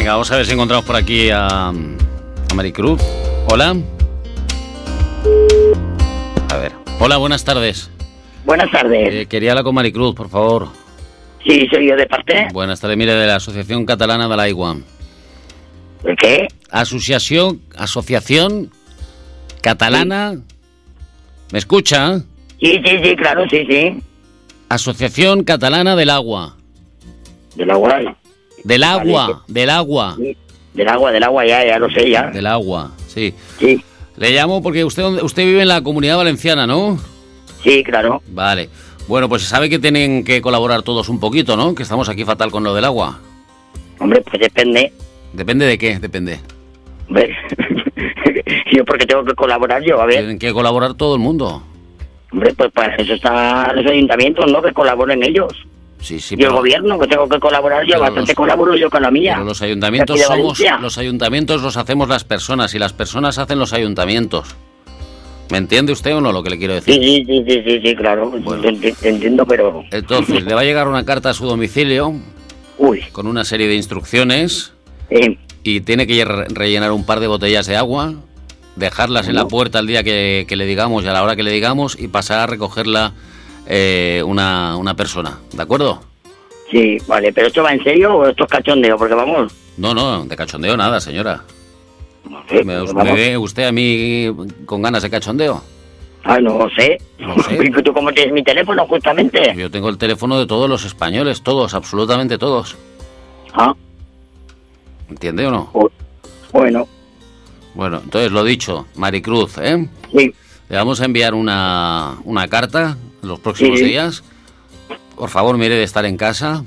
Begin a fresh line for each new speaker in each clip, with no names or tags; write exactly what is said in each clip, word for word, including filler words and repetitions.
Venga, vamos a ver si encontramos por aquí a, a Maricruz. Hola. A ver. Hola, buenas tardes.
Buenas tardes.
Eh, quería hablar con Maricruz, por favor.
Sí, soy yo de parte.
Buenas tardes, mire, de la Asociación Catalana de l'Aigua.
¿De qué?
Asociación, Asociación Catalana... ¿Me escucha?
Sí, sí, sí, claro, sí, sí.
Asociación Catalana del Agua.
Del agua.
Del agua,
Vale.
del agua.
Sí. Del agua, del agua, ya, ya lo sé, ya.
Del agua, sí.
Sí,
Le llamo porque usted usted vive en la Comunidad Valenciana, ¿no?
sí, claro.
Vale. Bueno, pues sabe que tienen que colaborar todos un poquito, ¿no? Que estamos aquí fatal con lo del agua.
Hombre, pues depende.
¿Depende de qué? Depende.
Hombre, yo porque tengo que colaborar yo, a ver.
Tienen que colaborar todo el mundo.
Hombre, pues para eso están los ayuntamientos, ¿no? Que colaboren ellos.
Sí, sí,
Y
pero,
el gobierno, que tengo que colaborar yo,
pero
bastante
los-
colaboro yo con la mía.
pero los ayuntamientos
De aquí de
somos...
Valencia.
Los ayuntamientos los hacemos las personas y las personas hacen los ayuntamientos. ¿Me entiende usted o no lo que le quiero decir?
Sí, sí, sí, sí, sí, sí, claro.
Bueno.
Te, te- te entiendo, pero...
Entonces, le va a llegar una carta a su domicilio
Uy,
con una serie de instrucciones
eh,
y tiene que re- rellenar un par de botellas de agua, dejarlas en la
No.
puerta el día que, que le digamos y a la hora que le digamos y pasar a recogerla eh, una, una persona, ¿de acuerdo?
sí, vale. ¿Pero esto va en serio o esto es cachondeo? Porque vamos...
No, no, de cachondeo nada, señora.
No sé,
¿Me,
pues
me
vamos.
ve usted a mí con ganas de cachondeo?
Ay, no sé.
No sé.
¿Y tú cómo tienes mi teléfono, justamente?
Yo tengo el teléfono de todos los españoles, todos, absolutamente todos.
Ah,
¿Entiende o no?
pues, bueno,
Bueno, entonces lo dicho, Maricruz, ¿eh?
sí.
Le vamos a enviar una, una carta en los próximos
Sí.
días. Por favor, mire de estar en casa.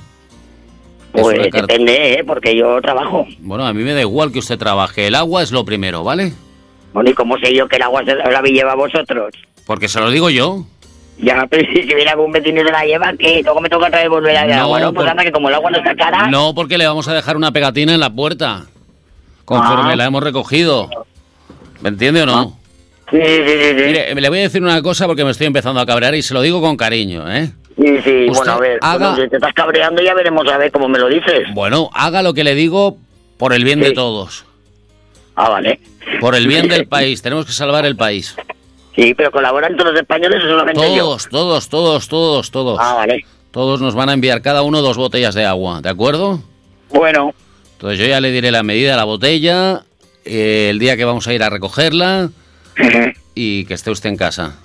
Es
Pues
una carta-
depende, ¿eh? Porque yo trabajo.
Bueno, a mí me da igual que usted trabaje. El agua es lo primero, ¿vale?
Bueno, ¿y cómo sé yo que el agua se la lleva a vosotros?
Porque se lo digo yo.
Ya, pero si, si viene algún vecino y se la lleva, ¿qué? Luego me toca traer volver a
No,
agua, ¿no? Pues
por-
anda que como el agua no está cara...
No, porque le vamos a dejar una pegatina en la puerta. Conforme
Ah.
la hemos recogido. ¿Me entiende o no?
Sí, sí, sí, sí.
Mire, le voy a decir una cosa porque me estoy empezando a cabrear y se lo digo con cariño, ¿eh?
Sí, sí,
Usted
bueno, a ver,
haga-
bueno, si te estás cabreando ya veremos a ver cómo me lo dices.
Bueno, haga lo que le digo por el bien de
Sí.
todos.
Ah, vale.
Por el bien del país. Tenemos que salvar el país.
Sí, pero ¿colaboran todos los españoles o solamente yo?
Todos, todos, todos, todos, todos.
Ah, vale.
Todos nos van a enviar cada uno dos botellas de agua, ¿de acuerdo?
Bueno,
Entonces yo ya le diré la medida de la botella, eh, el día que vamos a ir a recogerla y que esté usted en casa.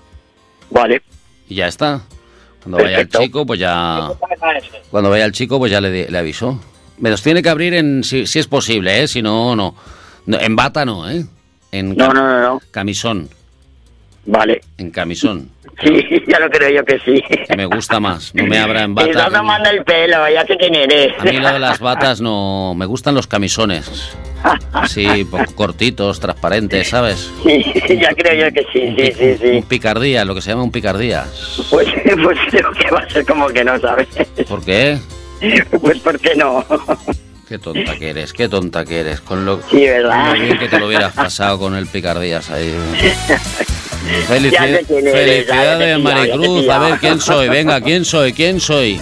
vale.
Y ya está. Cuando vaya el
Perfecto.
chico, pues ya... Cuando vaya el chico, pues ya le, di- le aviso. Me los tiene que abrir en... Si, si es posible, ¿eh? Si no, no. No, en bata no, ¿eh? En
No,
cam-
no, no, no.
camisón.
Vale.
En camisón.
Sí, ya lo creo yo que sí.
Que me gusta más. No me abra en
Te
bata.
estás
que me-
tomando el pelo, ya sé quién eres.
A mí lo de las batas no... Me gustan los camisones. Así, poco cortitos, transparentes, ¿sabes?
Sí, ya creo yo que sí,
Un
sí,
pi-
sí, sí.
Un picardía, lo que se llama un picardía.
Pues, pues creo que va a ser como que no, ¿sabes?
¿Por qué?
Pues ¿por qué no?
Qué tonta que eres, qué tonta que eres. Con lo,
Sí, ¿verdad?
con lo bien que te lo hubieras pasado con el picardías ahí. Felici-
Ya sé quién eres, ya te he
Felicidades,
pillado, ya te he
Maricruz. A
pillado.
ver, ¿quién soy? Venga, ¿quién soy? ¿Quién soy?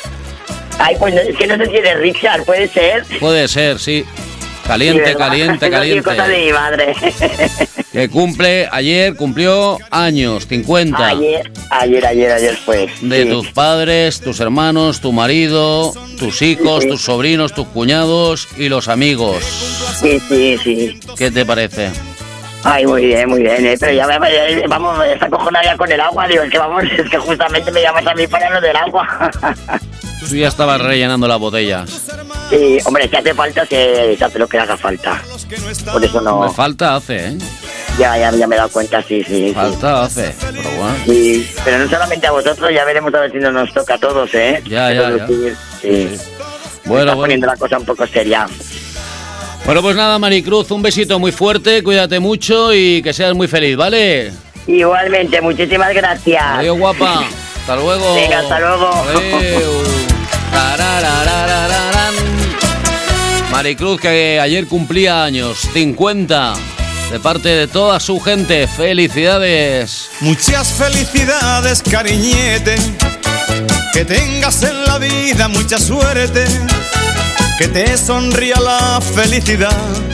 Ay, pues no- es que no sé si eres Richard, ¿puede ser?
Puede ser, sí.
Sí,
Caliente,
¿verdad?
caliente,
No, sí, cosa de
caliente.
mi madre.
Que cumple, ayer cumplió años, cincuenta.
Ayer, ayer, ayer, ayer fue.
De
sí.
tus padres, tus hermanos, tu marido, tus hijos,
Sí.
tus sobrinos, tus cuñados y los amigos.
Sí, sí, sí.
¿Qué te parece?
Ay, muy bien, muy bien, eh, pero ya me, eh, vamos, está cojonada ya con el agua, digo, es que vamos, es que justamente me llamas a mí para lo del agua.
Tú ya estabas rellenando las botellas.
Sí, hombre, si hace falta, se, se hace lo que haga falta. Por eso no,
Me falta hace, ¿eh?
ya, ya, ya me he dado cuenta, sí, sí. sí.
Falta hace, pero bueno.
Sí, pero no solamente a vosotros, ya veremos a ver si no nos toca a todos, ¿eh?
Ya, ya, ya.
Sí, sí.
Bueno,
Está
bueno.
poniendo la cosa un poco seria.
Bueno, pues nada, Maricruz, un besito muy fuerte, cuídate mucho y que seas muy feliz, ¿vale?
Igualmente, muchísimas gracias.
Adiós, guapa. Hasta luego.
Venga, hasta luego.
Adeu. Tararararararán. Maricruz, que ayer cumplía años, cincuenta, de parte de toda su gente. ¡Felicidades!
Muchas felicidades, cariñete, que tengas en la vida mucha suerte, que te sonría la felicidad.